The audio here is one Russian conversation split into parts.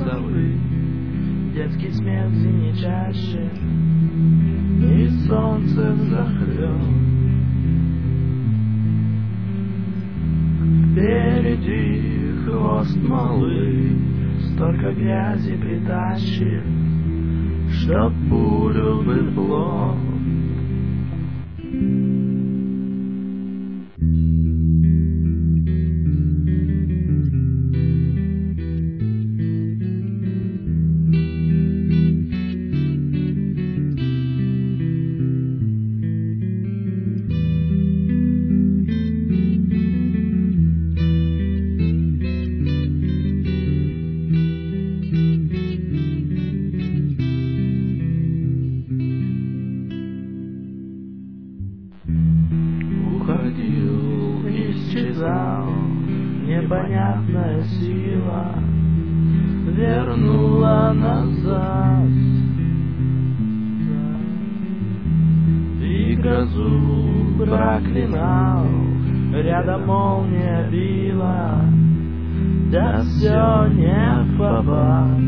совы, детский смех в зимней чаще и солнце взахлёст. Впереди хвост малый столько грязи притащит, чтоб пулю бы в лоб. Уходил, исчезал, непонятная сила вернула назад. И грозу проклинал, рядом молния била, да все не в попад.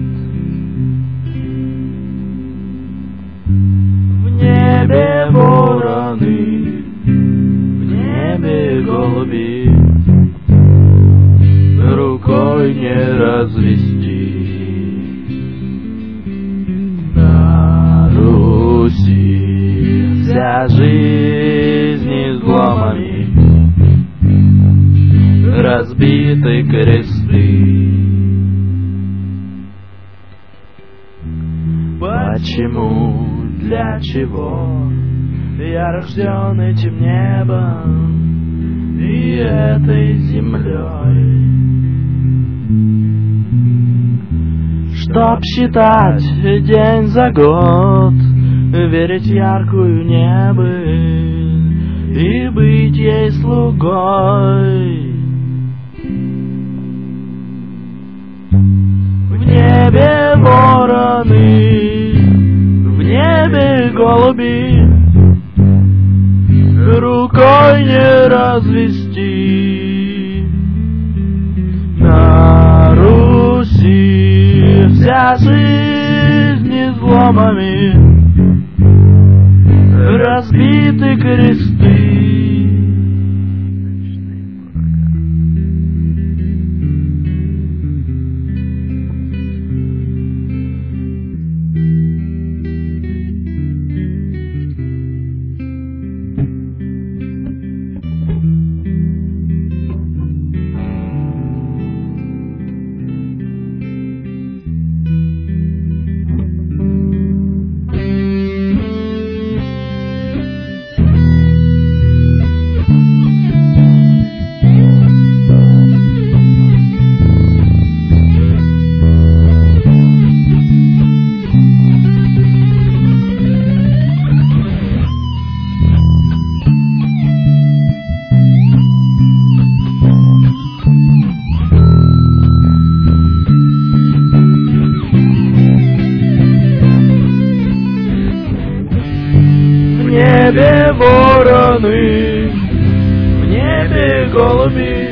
В небе вороны, в небе голуби, рукой не развести. На Руси вся жизнь изломами, разбиты кресты. Почему, для чего я рожден этим небом и этой землей? Чтоб считать день за год, верить в яркую небыль и быть ей слугой. В небе вороны, в небе голуби, рукой не развести. На Руси вся жизнь изломами, разбиты кресты. В небе вороны, в небе голуби,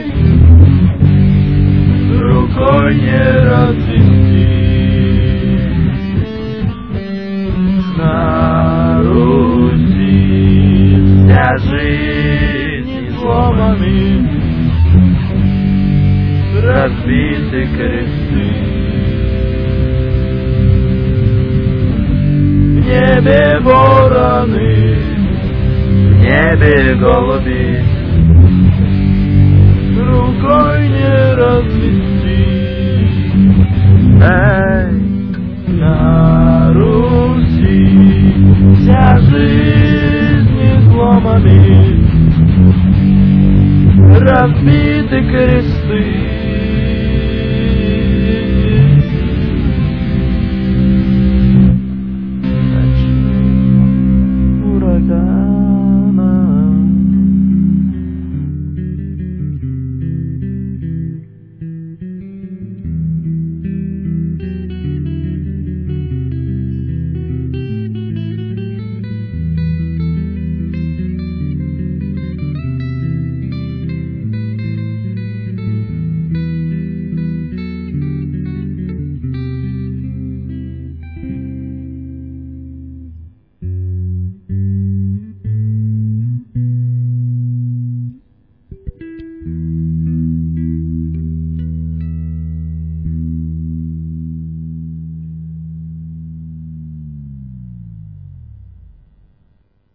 рукой не развести. На Руси вся жизнь изломами, разбиты кресты. В небе вороны, в небе голуби, рукой не развести. Эй, на Руси вся жизнь изломами, разбиты кресты.